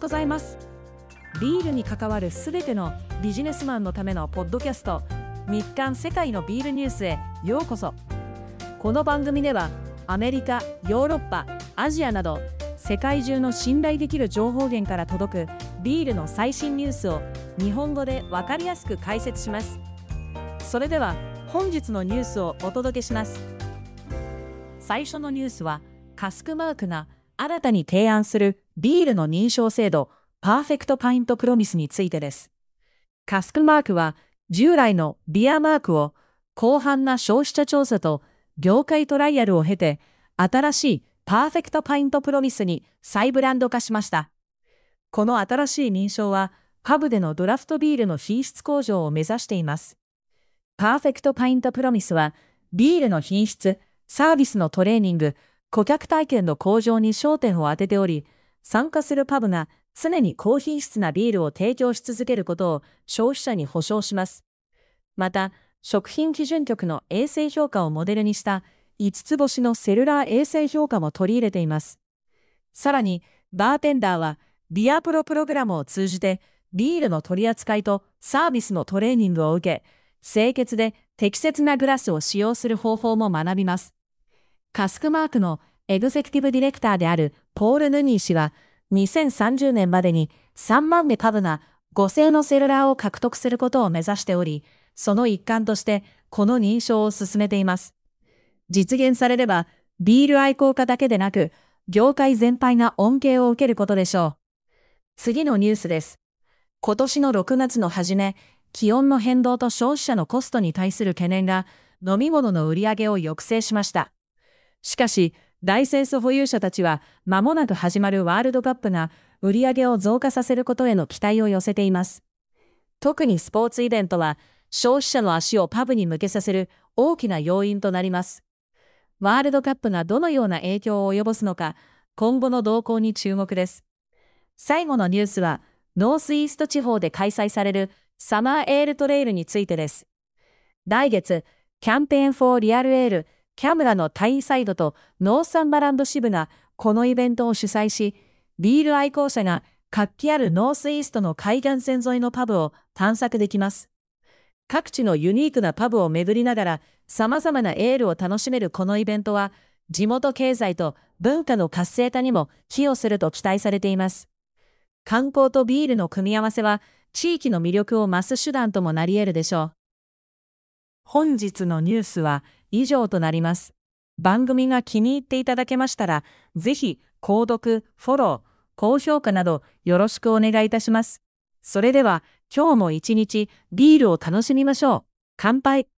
ございます。ビールに関わるすべてのビジネスマンのためのポッドキャスト、日刊世界のビールニュースへようこそ。この番組ではアメリカ、ヨーロッパ、アジアなど世界中の信頼できる情報源から届くビールの最新ニュースを日本語でわかりやすく解説します。それでは本日のニュースをお届けします。最初のニュースはカスクマークが新たに提案するビールの認証制度パーフェクトパイントプロミスについてです。カスクマークは従来のビアマークを広範な消費者調査と業界トライアルを経て新しいパーフェクトパイントプロミスに再ブランド化しました。この新しい認証はパブでのドラフトビールの品質向上を目指しています。パーフェクトパイントプロミスはビールの品質、サービスのトレーニング、顧客体験の向上に焦点を当てており、参加するパブが常に高品質なビールを提供し続けることを消費者に保証します。また、食品基準局の衛生評価をモデルにした5つ星のセルラー衛生評価も取り入れています。さらに、バーテンダーはビアプロプログラムを通じてビールの取り扱いとサービスのトレーニングを受け、清潔で適切なグラスを使用する方法も学びます。カスクマークのエグゼクティブディレクターであるポール・ヌニー氏は、2030年までに3万名パブが5製のセルラーを獲得することを目指しており、その一環としてこの認証を進めています。実現されれば、ビール愛好家だけでなく、業界全体が恩恵を受けることでしょう。次のニュースです。今年の6月の初め、気温の変動と消費者のコストに対する懸念が飲み物の売り上げを抑制しました。しかし、ライセンス保有者たちは間もなく始まるワールドカップが売り上げを増加させることへの期待を寄せています。特にスポーツイベントは消費者の足をパブに向けさせる大きな要因となります。ワールドカップがどのような影響を及ぼすのか、今後の動向に注目です。最後のニュースは、ノースイースト地方で開催されるサマーエールトレイルについてです。来月、キャンペーンフォーリアルエール、キャムラのタイサイドとノーサンバランド支部がこのイベントを主催し、ビール愛好者が活気あるノースイーストの海岸線沿いのパブを探索できます。各地のユニークなパブを巡りながら様々なエールを楽しめるこのイベントは、地元経済と文化の活性化にも寄与すると期待されています。観光とビールの組み合わせは、地域の魅力を増す手段ともなり得るでしょう。本日のニュースは以上となります。番組が気に入っていただけましたら、ぜひ購読、フォロー、高評価などよろしくお願いいたします。それでは今日も一日ビールを楽しみましょう。乾杯。